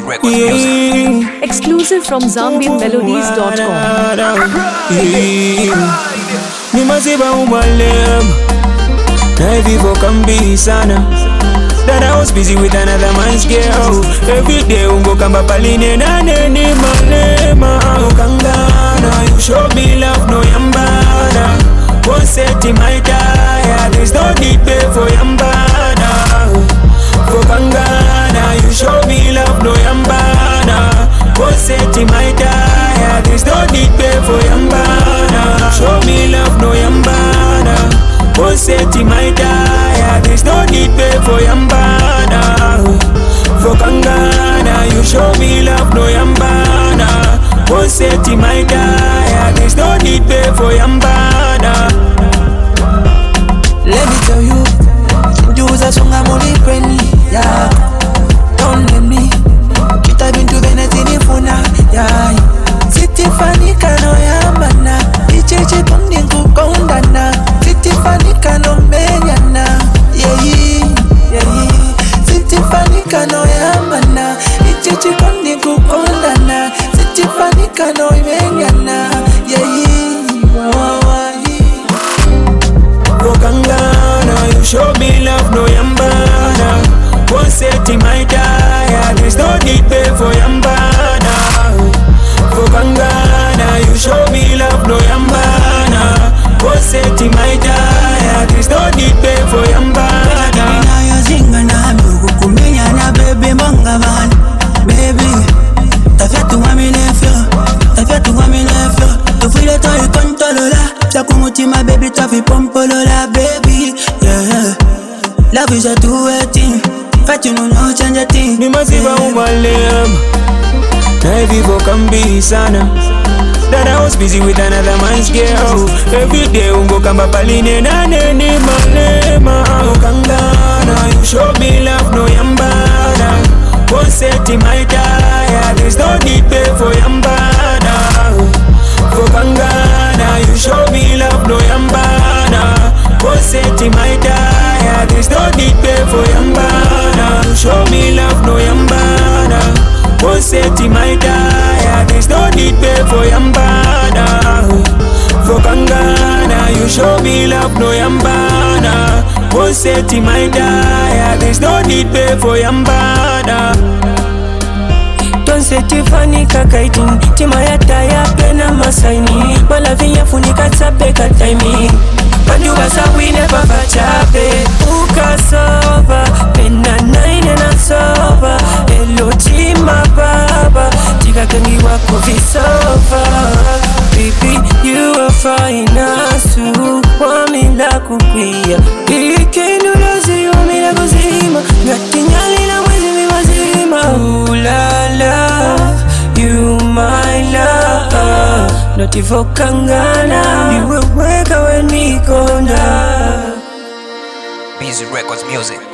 Records music. Exclusive from ZambianMelodies.com. Ni maziba umalem na vivo kambi sana. That I was busy with another man's girl. Every day ungo kamba paline na neni malema. Ukangana, you show me love no yambana. Won't set in my tire, there's no need pay for yambana. Ukangana, you show me love no yambana. Won't set in my tire, there's no need pay for yambana. Show me love no yambana. Won't set in my tire, there's no need pay for yambana. For Kangana, you show me love no yambana. Won't set in my tire, there's no need pay for yambana. Let me tell you, you was a song I'm only friendly, yeah. Don't let me, kita bintu venetini funa, yeah. Siti fanika no yambana, icheche kondingu kondana. Siti fanika no menyana, yeah, yeah. Siti fanika no yambana, icheche kondingu kondana. Siti fanika no menyana, yeah. Kangana, you show me love no yambana. Won't set in my tire, there's no need pay for yambana. For Kangana, you show me love no yambana. Won't set in my tire, there's no need pay for yambana. Now you sing and I'm kumenya na baby mangaman, baby. Tafia tu wami nefyo, tafia tu wami nefyo. Tu file to ikontolola, takumutima baby tafi pompolola baby, yeah. Love is a two-way thing, fight you no change a thing. Ni maziba umalem na vivo kambi sana. That I was busy with another man's girl. Every day ungo kamba paline na neni malema. Kangana, you show me love no yambana. Won't set in my tire, there's no need pay for yambana. For Kangana, you show me love no yambana. Won't set in my tire, there's no need pay for yambana. You show me love no yambana. Won't set in my tire, there's no need pay for yambana. For Kangana, you show me love no yambana. Won't set in my tire, there's no need pay for yambana. Don't set you funny kakaiting. Tima ya taya pena masaini. Malavi ya funika tape kataimi. Panduga sa we never fachape. Ukasova pena nine na sova. Hello chima baba. Tika kengi wako visova. Baby you are fine asu. Wamila kukwia. Ikenu lazi wamila kuzima. Ngati nyali na mwezi miwazima. You my love, not for Kangana. You will wake up when we go down. Busy Records music.